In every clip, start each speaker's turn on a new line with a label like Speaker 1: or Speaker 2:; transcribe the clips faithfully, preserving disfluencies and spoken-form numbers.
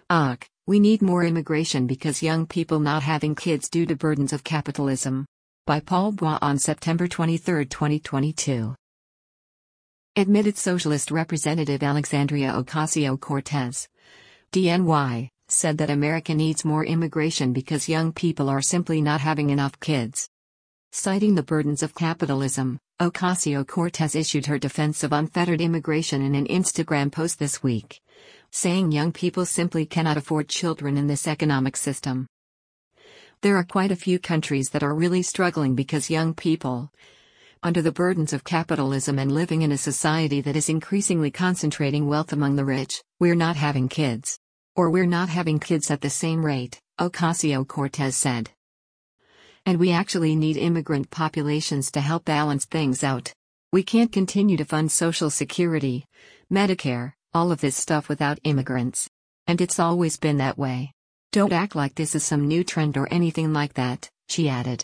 Speaker 1: Ugh, we need more immigration because young people not having kids due to burdens of capitalism. By Paul Bois on September twenty-third, twenty twenty-two. Admitted Socialist Representative Alexandria Ocasio-Cortez, D N Y, said that America needs more immigration because young people are simply not having enough kids. Citing the burdens of capitalism, Ocasio-Cortez issued her defense of unfettered immigration in an Instagram post this week, saying young people simply cannot afford children in this economic system. There are quite a few countries that are really struggling because young people, under the burdens of capitalism and living in a society that is increasingly concentrating wealth among the rich, we're not having kids. Or we're not having kids at the same rate, Ocasio-Cortez said. And we actually need immigrant populations to help balance things out. We can't continue to fund Social Security, Medicare, all of this stuff without immigrants. And it's always been that way. Don't act like this is some new trend or anything like that, she added.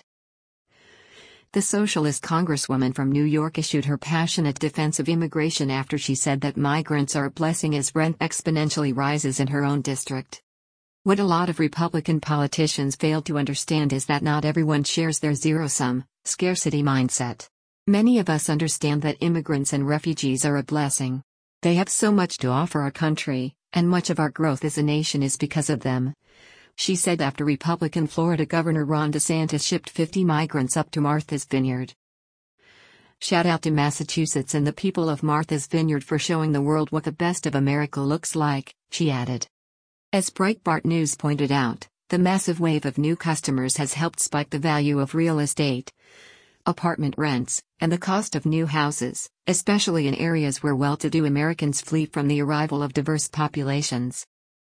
Speaker 1: The socialist congresswoman from New York issued her passionate defense of immigration after she said that migrants are a blessing as rent exponentially rises in her own district. What a lot of Republican politicians fail to understand is that not everyone shares their zero-sum, scarcity mindset. Many of us understand that immigrants and refugees are a blessing. They have so much to offer our country, and much of our growth as a nation is because of them, she said after Republican Florida Governor Ron DeSantis shipped fifty migrants up to Martha's Vineyard. Shout out to Massachusetts and the people of Martha's Vineyard for showing the world what the best of America looks like, she added. As Breitbart News pointed out, the massive wave of new customers has helped spike the value of real estate, apartment rents, and the cost of new houses, especially in areas where well-to-do Americans flee from the arrival of diverse populations.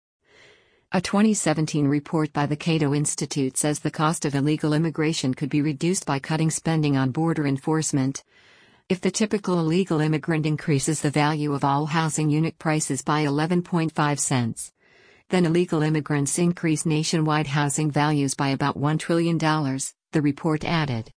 Speaker 1: A twenty seventeen report by the Cato Institute says the cost of illegal immigration could be reduced by cutting spending on border enforcement. If the typical illegal immigrant increases the value of all housing unit prices by eleven point five cents, then illegal immigrants increase nationwide housing values by about one trillion dollars, the report added.